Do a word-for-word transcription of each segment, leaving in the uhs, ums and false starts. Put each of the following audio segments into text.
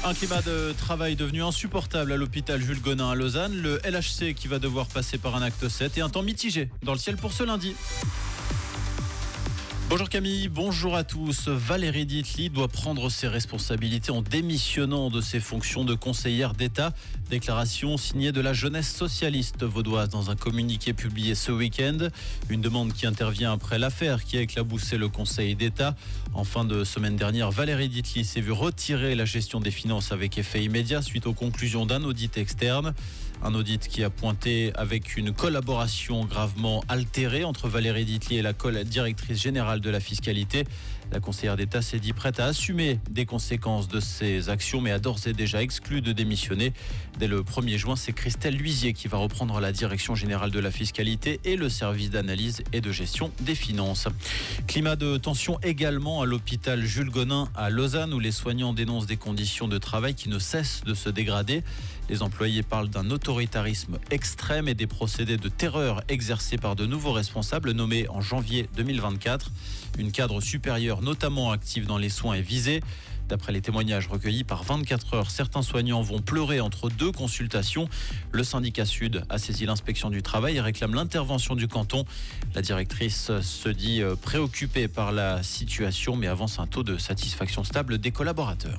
Un climat de travail devenu insupportable à l'hôpital Jules Gonin à Lausanne. Le L H C qui va devoir passer par un acte sept et un temps mitigé dans le ciel pour ce lundi. Bonjour Camille, bonjour à tous. Valérie Dietly doit prendre ses responsabilités en démissionnant de ses fonctions de conseillère d'État. Déclaration signée de la jeunesse socialiste vaudoise dans un communiqué publié ce week-end. Une demande qui intervient après l'affaire qui a éclaboussé le Conseil d'État. En fin de semaine dernière, Valérie Dietly s'est vue retirer la gestion des finances avec effet immédiat suite aux conclusions d'un audit externe. Un audit qui a pointé avec une collaboration gravement altérée entre Valérie Dietly et la directrice générale de la fiscalité. La conseillère d'État s'est dit prête à assumer des conséquences de ses actions, mais a d'ores et déjà exclu de démissionner. Dès le premier juin, c'est Christelle Luisier qui va reprendre la direction générale de la fiscalité et le service d'analyse et de gestion des finances. Climat de tension également à l'hôpital Jules Gonin à Lausanne, où les soignants dénoncent des conditions de travail qui ne cessent de se dégrader. Les employés parlent d'un autoritarisme extrême et des procédés de terreur exercés par de nouveaux responsables nommés en janvier deux mille vingt-quatre. Une cadre supérieure, notamment active dans les soins, est visée. D'après les témoignages recueillis par vingt-quatre heures, certains soignants vont pleurer entre deux consultations. Le syndicat Sud a saisi l'inspection du travail et réclame l'intervention du canton. La directrice se dit préoccupée par la situation, mais avance un taux de satisfaction stable des collaborateurs.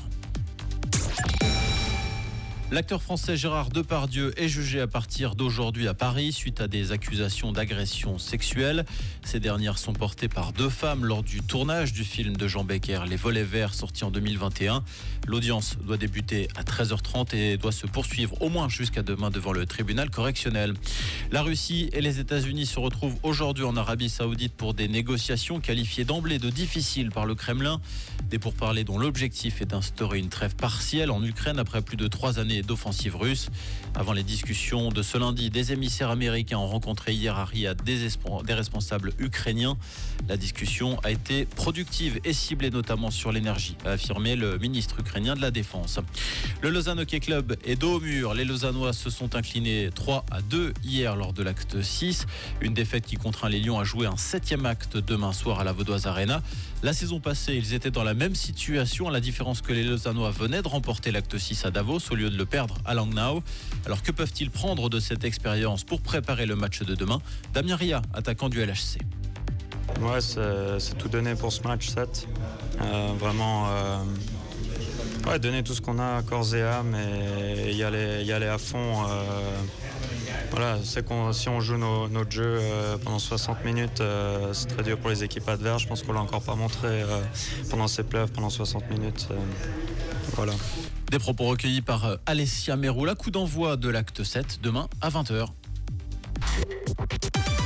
L'acteur français Gérard Depardieu est jugé à partir d'aujourd'hui à Paris suite à des accusations d'agression sexuelle. Ces dernières sont portées par deux femmes lors du tournage du film de Jean Becker, Les Volets Verts, sorti en deux mille vingt et un. L'audience doit débuter à treize heures trente et doit se poursuivre au moins jusqu'à demain devant le tribunal correctionnel. La Russie et les États-Unis se retrouvent aujourd'hui en Arabie Saoudite pour des négociations qualifiées d'emblée de difficiles par le Kremlin. Des pourparlers dont l'objectif est d'instaurer une trêve partielle en Ukraine après plus de trois années d'offensive russe. Avant les discussions de ce lundi, des émissaires américains ont rencontré hier à Riyad des, esp- des responsables ukrainiens. La discussion a été productive et ciblée notamment sur l'énergie, a affirmé le ministre ukrainien de la Défense. Le Lausanne Hockey Club est dos au mur. Les Lausannois se sont inclinés trois à deux hier lors de l'acte six. Une défaite qui contraint les Lions à jouer un septième acte demain soir à la Vaudoise Arena. La saison passée, ils étaient dans la même situation, à la différence que les Lausannois venaient de remporter l'acte six à Davos au lieu de le perdre à Langnau. Alors que peuvent-ils prendre de cette expérience pour préparer le match de demain? Damien Ria, attaquant du L H C. Ouais, c'est, c'est tout donné pour ce match sept. Euh, vraiment, euh, ouais, donner tout ce qu'on a corps et âme et y aller, y aller à fond. Euh, voilà, c'est qu'on, si on joue nos, notre jeu euh, pendant soixante minutes, euh, c'est très dur pour les équipes adverses. Je pense qu'on l'a encore pas montré euh, pendant ces playoffs, pendant soixante minutes. Euh, voilà. Des propos recueillis par Alessia Meroula. Coup d'envoi de l'acte sept demain à vingt heures.